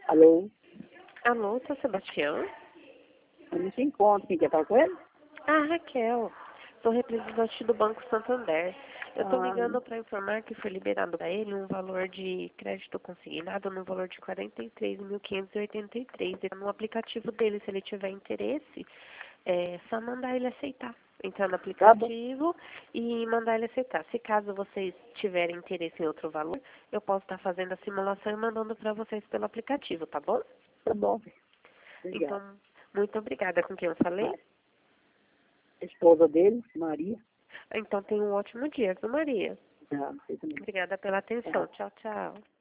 Alô? Alô, seu Sebastião? Eu não te encontro. Quem quer falar com ele? Ah, Raquel. Sou representante do Banco Santander. Eu estou Ah, ligando para informar que foi liberado para ele um valor de crédito consignado no valor de R$ 43.583. No aplicativo dele, se ele tiver interesse, é só mandar ele aceitar. Entrar no tá bom. aplicativo e mandar ele aceitar. Se caso vocês tiverem interesse em outro valor, eu posso estar fazendo a simulação e mandando para vocês pelo aplicativo, tá bom? Tá bom. Obrigado. Então, muito obrigada. Com quem eu falei? A esposa dele, Maria. Então, tenha um ótimo dia, viu, Maria? Ah, você também. Obrigada pela atenção. Tchau, tchau.